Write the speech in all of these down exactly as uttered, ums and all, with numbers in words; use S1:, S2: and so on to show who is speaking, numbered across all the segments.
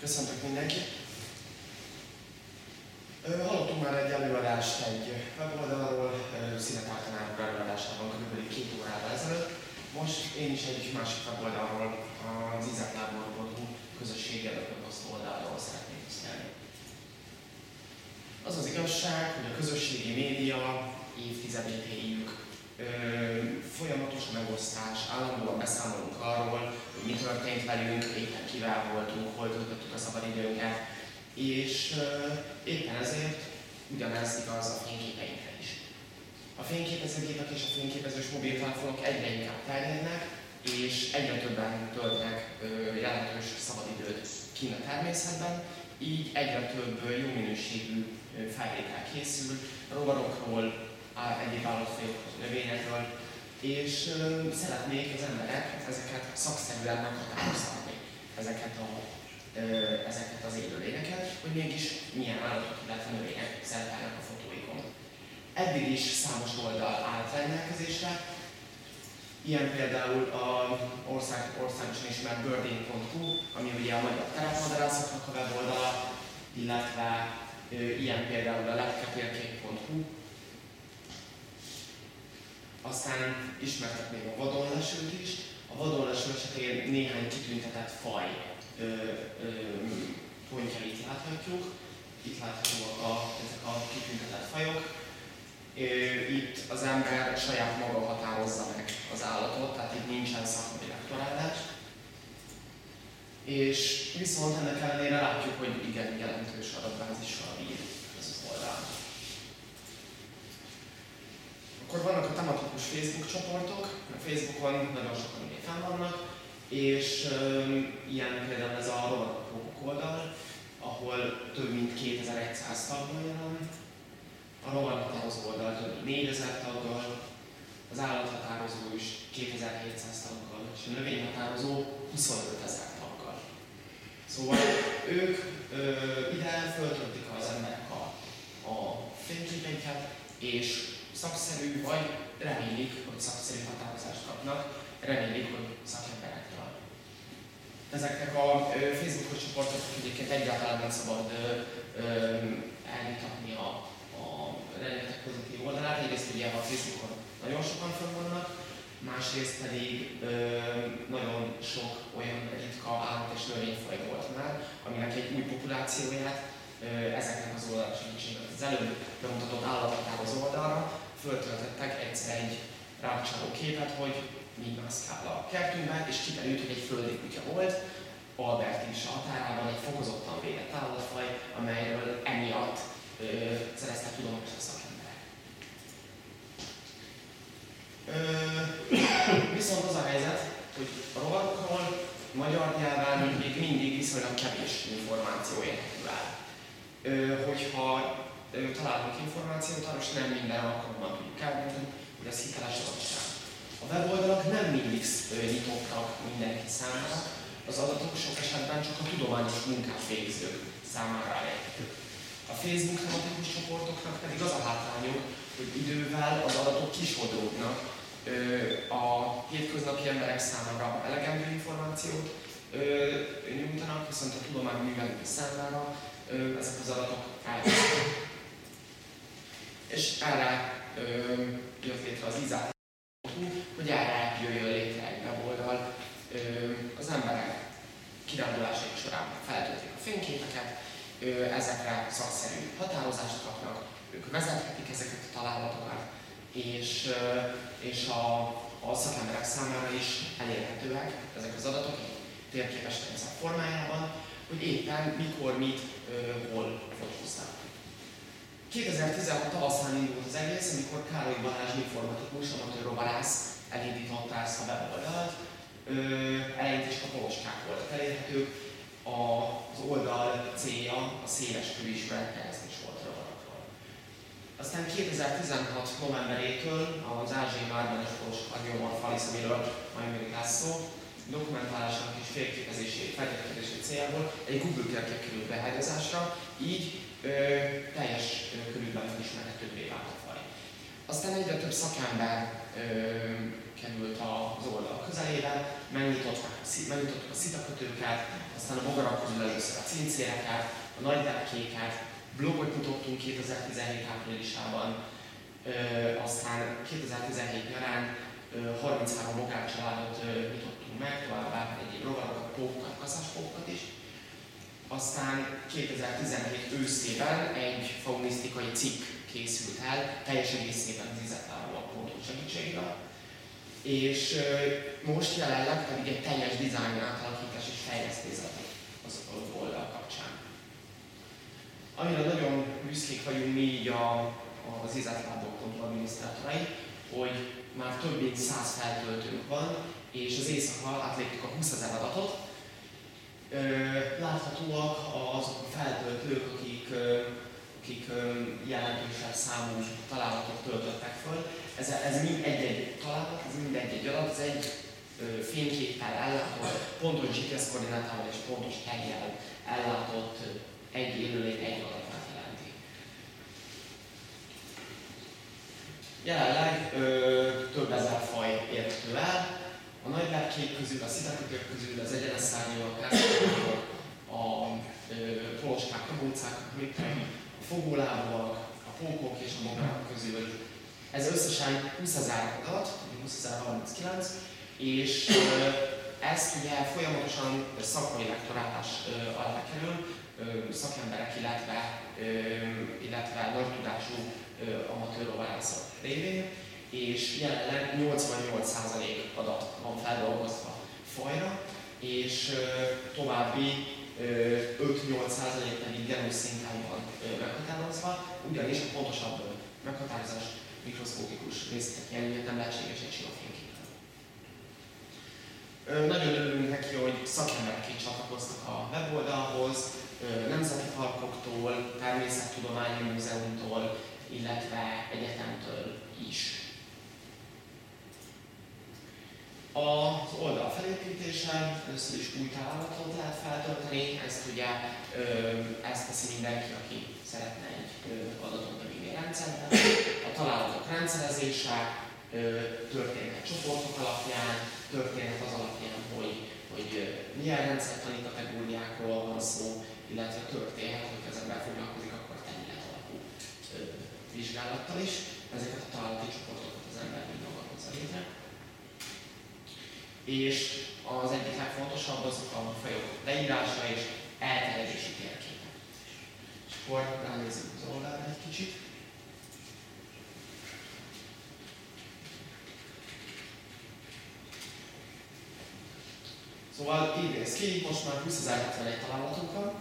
S1: Köszöntök mindenkit! Hallottunk már egy előadást egy weboldalról, színetáltanárok előadásában kb. két órával ezelőtt. Most én is egy másik weboldalról, az izetlábor pont hu közösségi előadási oldalról szeretnék beszélni. Az az igazság, hogy a közösségi média évtizedét éljük. Folyamatos megosztás, állandóan beszámolunk arról, hogy mi történt velünk, éppen kivel voltunk, hol töltöttük a szabadidőnket, és éppen ezért ugyanez igaz a fényképeinkre is. A fényképezőgépek és a fényképezős mobiltelefonok egyre inkább terjednek, és egyre többen töltnek jelentős szabadidőt kint a természetben, így egyre több jó minőségű felvétel készül rovarokról, egyéb állatfajokról, növényekről, és ö, szeretnék az emberek ezeket szakszerűen meghatároztatni, ezeket, a, ö, ezeket az élőlényeket, hogy mégis milyen állatok, illetve növények szerepelnek a fotóikon. Eddig is számos oldal állt rendelkezésre, ilyen például az ország, országosan ismert birding pont hu, ami ugye a magyar terepmadarászoknak a weboldala, illetve ö, ilyen például a lepketérkép pont hu. Aztán ismertek még a vadonlesőt is. A vadonleső esetén néhány kitüntetett faj ö, ö, pontjait láthatjuk. Itt láthatóak a, ezek a kitüntetett fajok. Itt az ember saját maga határozza meg az állatot, tehát itt nincsen szakmai lektorálás. És viszont ennek ellenére látjuk, hogy igen jelentős adatbázissal bír ez az oldal. Akkor vannak a tematikus Facebook csoportok, a Facebookon nagyon sokan ugye fenn vannak, és um, ilyen például ez a rovarok oldal, ahol több mint kétezer-száz taggal jelen, a rovarhatározó oldal több mint négyezer taggal, az állathatározó is kétezer-hétszáz taggal, és a növényhatározó huszonötezer taggal. Szóval ők ö, ide föltöltik az emberek a, a fényképeiket, és szakszerű, vagy remélik, hogy szakszerű határozást kapnak, remélik, hogy szakemberektől. Ezeknek a Facebookos csoportoknak egyébként egyáltalán nem szabad elvitatni a, a rengeteg pozitív oldalát. Egyrészt ugye a Facebookon nagyon sokan fönn vannak, másrészt pedig ö, nagyon sok olyan ritka állat és növényfaj volt már, aminek egy új populációját ö, ezeknek az oldalak segítségével. Az előbb bemutatott állathatározó oldalra föltöltöttek egyszer egy rákcsáló képet, hogy mi mászkál a kertünkben, és kiderült, hogy egy földi kutya volt, Albert is a határában egy fokozottan védett állatfaj, amelyről emiatt ö, szereztek tudomást a szakemberek. Ö, viszont az a helyzet, hogy a rovarokról magyar nyelven még mindig viszonylag kevés információ érhető el. Ö, hogyha találunk információt, arra is nem minden alkalommal tudjuk elmondani, hogy az hiteles adatság. A weboldalak nem mindig nyitottak mindenki számára, az adatok sok esetben csak a tudományos munkát végzők számára elérhetők. A Facebook tematikus csoportoknak pedig az a hátrányuk, hogy idővel az adatok kisodródnak, a hétköznapi emberek számára elegendő információt nyújtanak, viszont a tudományművelők számára ezek az adatok elvesznek. És erre ö, jött létre az izát, hogy erre jöjjön létre egy weboldal. Ö, az emberek kirándulásaik során feltöltik a fényképeket, ö, ezekre szakszerű határozást kapnak, ők vezethetik ezeket a találatokat, és, ö, és a, a szakemberek számára is elérhetőek ezek az adatok térképes rendszer formájában, hogy éppen mikor, mit, ö, hol fotóznak. kétezer-tizenhat tavaszán indult az egész, amikor Károly Balázs informatikus, amatőr rovarász elindította ezt a weboldalt. Eleinte is a poloskák voltak elérhetők. Az oldal célja a széles körű ismeretterjesztés volt a rovarokról. Aztán kétezer-tizenhat novemberétől az ázsiai márványos poloska Geomorphalis, amiről majd még lesz szó, dokumentálásának és félképezését, feltételezését céljából egy Google térkép került behelyezésre, így Ö, teljes ö, körülben felismerhetővé vált a faj. Aztán egyre több szakember ö, került az oldal közelébe, megnyitottuk a, megnyitottuk a szitakötőket, aztán a bogarak közül elég először a cincéreket, a nagy lepkéket, blogot nyitottunk kétezer-tizenhét áprilisában, ö, aztán kétezer-tizenhét nyarán ö, harminchárom bogárcsaládot ö, nyitottunk meg, továbbá egyéb rovarokat, pókokat, kaszáspókokat is. Aztán kétezer-tizenhét őszében egy faunisztikai cikk készült el, teljes egészében az izetlábúak pontok segítségével. És ö, most jelenleg pedig egy teljes dizájn átalakítás és fejlesztés az oldal kapcsán. Amire nagyon büszkék vagyunk mi így a, az izetlábúak pontok adminisztrátorai, hogy már több mint száz feltöltőnk van, és az éjszaka átléptük a húszezer adatot. Ö, láthatóak azok a feltöltők, akik, ö, akik ö, jelentősebb számú találatot töltöttek föl. Ez, ez mind egy-egy találat, ez mind egy-egy adat, ez egy ö, fényképpel ellátott, pontos gé pé es koordinátával és pontos hellyel ellátott ö, egy élőlény, egy adatát jelenti. Jelenleg ö, több ezer faj érhető el. A nagy lepkék közül, a szidakötők közül, az egyenes szárnyúak, a poloskák, kabócák, a fogólábúak, a pókok és a bogarak közül. Ez összesen húszezer adat, húszezer-harminckilenc, és ezt ugye folyamatosan szakmai lektorálás alá kerül, szakemberek, illetve, illetve nagy tudású amatőr rovarászok révén, és jelenleg nyolcvannyolc százalék adat van feldolgozva fajra, és további öt-nyolc százalék pedig genus szinten van meghatározva, ugyanis a pontosabb meghatározás mikroszkópikus részletek jelenléte nem lehetséges egy sima fényképen. Nagyon örülünk neki, hogy szakemberek is csatlakoztak a weboldalhoz, nemzeti parkoktól, természettudományi múzeumtól, illetve egyetemtől is. Az oldal felépítése, először is új találatot lehet feltölteni, ezt ugye ezt teszi mindenki, aki szeretne egy adatot bevinni a rendszerben. A találatok rendszerezése történhet csoportok alapján, történhet az alapján, hogy, hogy milyen rendszertani kategóriákról van szó, illetve történhet, hogy az ember foglalkozik akkor terület alapú vizsgálattal is. Ezeket a találati csoportokat az ember mind maga hozza létre. És az egyik legfontosabb azok a fajok leírása és elterjedési térképe. És akkor ránézzük az oldalra egy kicsit. Szóval így néz ki, most már húszezer-hetvenegy találatunk van.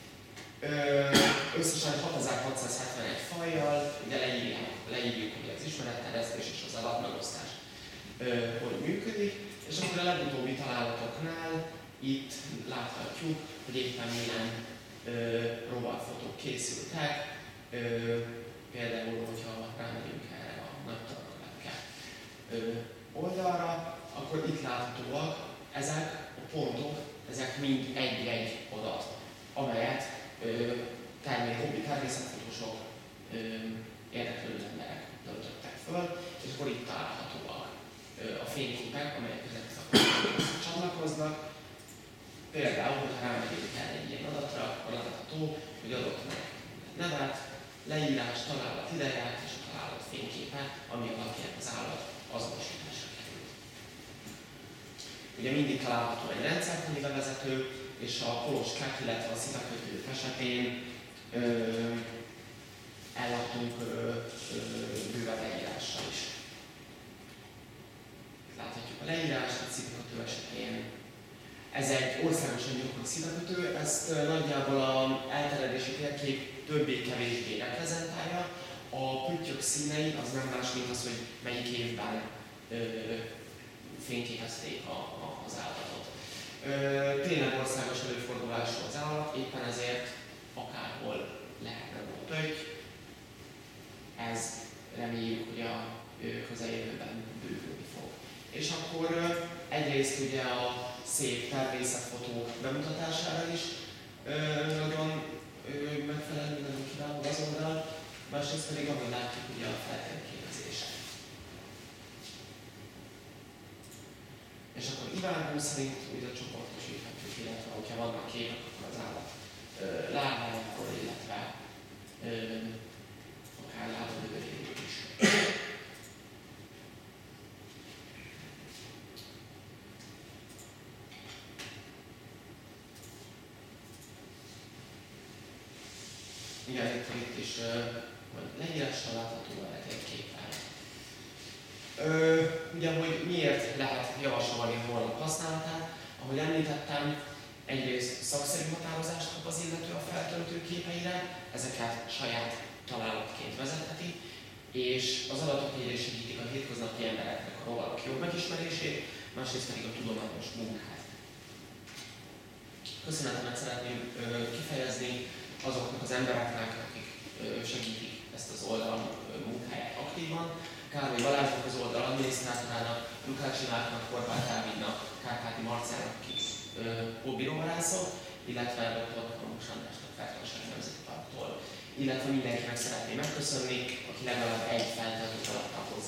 S1: Összesen hatezer-hatszázhetvenegy fajjal, ugye leírjuk, leírjuk ugye az ismeretterjesztés és az adatmegosztás, hogy működik. És akkor a legutóbbi találatoknál itt láthatjuk, hogy éppen milyen ö, rovarfotók készültek. Ö, például, hogyha rámegyünk erre a nagy tarkalepke oldalra, akkor itt láthatóak ezek a pontok, ezek mind egy-egy adat, amelyet ö, termény, hobbi természetfotósok, ö, érdeklődő emberek töltöttek föl, és akkor itt találhatóak a fényképek, amelyek ezek a csatlakoznak. Például, hogyha rámegyünk el egy ilyen adatra, akkor látható, hogy adott meg nevet, leírás, találat ideját és a találat fényképe, ami alapján az állat azonosításra került. Ugye mindig található egy rendszertani bevezető, és a poloskák, illetve a szidakötők esetén ö, elláttunk bővebb leírással is. Láthatjuk a leírást, a szidakötő esetén. Ez egy országosan gyakori szidakötő, ezt nagyjából az elterjedési térkép többé-kevésbé reprezentálja. A püttyök színei az nem más, mint az, hogy melyik évben ö, fényképezték a, a, az állatot. Ö, tényleg országos előfordulású az állat, éppen ezért akárhol lehetne volt pötty. Ez reméljük, hogy a közeljövőben bővülni fog. És akkor egyrészt ugye a szép természetfotók bemutatására is nagyon megfelelő, nagyon kiváló az oldal, másrészt pedig ahogy látjuk ugye a feltérképezése. És akkor Iván szerint ugye csoportosíthatjuk, illetve hogyha vannak képek, akkor az állat Igen, itt, itt is hogy leírással látható, lehet egy képpel. Ö, ugye, hogy miért lehet javasolni a honlap használatát, ahogy említettem, egyrészt szakszerű határozást kap az illető a feltöltő képeire, ezeket saját találatként vezetheti, és az adatok egyrészt segítik a hétköznapi embereknek a rovarok jobb megismerését, másrészt pedig a tudományos munkát. Köszönetemet szeretném ö, kifejezni azoknak az embereknek, akik ö, segítik ezt az oldal munkáját aktívan. Károly Balázsnak az oldal adminisztrátorának, Lukács Iváknak, Horváth Dávidnak, Kárpáti Marcelnak, akik hobbirovarászok, illetve doktor Hamus Andrásnak Fertőség Nemzeti Parktól. Illetve mindenkinek szeretném megköszönni, aki legalább egy feltöltőt alatt hozzá.